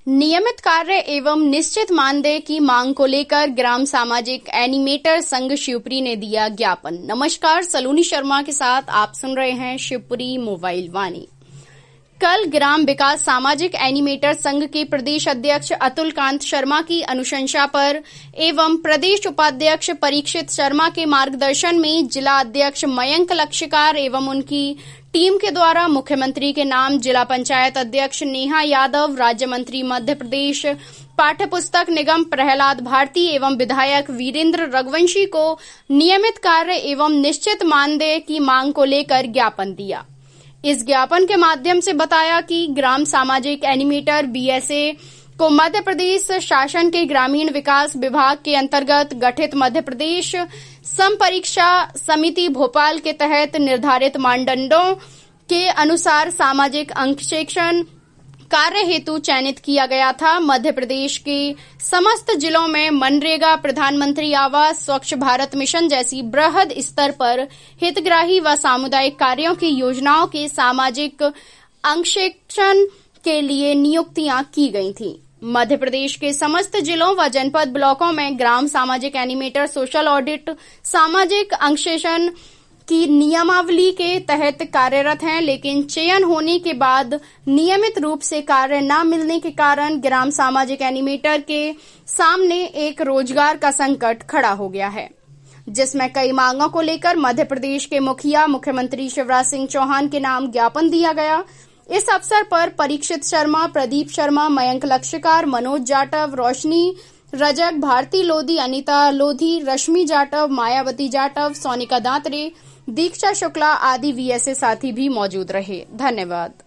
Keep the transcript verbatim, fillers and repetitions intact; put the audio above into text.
नियमित कार्य एवं निश्चित मानदेय की मांग को लेकर ग्राम सामाजिक एनिमेटर संघ शिवपुरी ने दिया ज्ञापन। नमस्कार, सलोनी शर्मा के साथ आप सुन रहे हैं शिवपुरी मोबाइल वाणी। कल ग्राम विकास सामाजिक एनिमेटर संघ के प्रदेश अध्यक्ष अतुल कांत शर्मा की अनुशंसा पर एवं प्रदेश उपाध्यक्ष परीक्षित शर्मा के मार्गदर्शन में जिला अध्यक्ष मयंक लक्षकार एवं उनकी टीम के द्वारा मुख्यमंत्री के नाम जिला पंचायत अध्यक्ष नेहा यादव, राज्य मंत्री मध्य प्रदेश पाठ्य पुस्तक निगम प्रहलाद भारती एवं विधायक वीरेंद्र रघुवंशी को नियमित कार्य एवं निश्चित मानदेय की मांग को लेकर ज्ञापन दिया। इस ज्ञापन के माध्यम से बताया कि ग्राम सामाजिक एनिमेटर बीएसए को मध्य प्रदेश शासन के ग्रामीण विकास विभाग के अंतर्गत गठित मध्य प्रदेश संपरीक्षा समिति भोपाल के तहत निर्धारित मानदंडों के अनुसार सामाजिक अंकेक्षण कार्य हेतु चयनित किया गया था। मध्य प्रदेश के समस्त जिलों में मनरेगा, प्रधानमंत्री आवास, स्वच्छ भारत मिशन जैसी बृहद स्तर पर हितग्राही व सामुदायिक कार्यों की योजनाओं के सामाजिक अंकेक्षण के लिए नियुक्तियां की गई थी। मध्य प्रदेश के समस्त जिलों व जनपद ब्लॉकों में ग्राम सामाजिक एनिमेटर सोशल ऑडिट सामाजिक अंकेक्षण की नियमावली के तहत कार्यरत हैं, लेकिन चयन होने के बाद नियमित रूप से कार्य न मिलने के कारण ग्राम सामाजिक एनिमेटर के सामने एक रोजगार का संकट खड़ा हो गया है, जिसमें कई मांगों को लेकर मध्य प्रदेश के मुखिया मुख्यमंत्री शिवराज सिंह चौहान के नाम ज्ञापन दिया गया। इस अवसर पर परीक्षित शर्मा, प्रदीप शर्मा, मयंक लक्षकार, मनोज जाटव, रोशनी रजक, भारती लोधी, अनीता लोधी, रश्मि जाटव, मायावती जाटव, सोनिका दांतरे, दीक्षा शुक्ला आदि वीएसए साथी भी मौजूद रहे। धन्यवाद।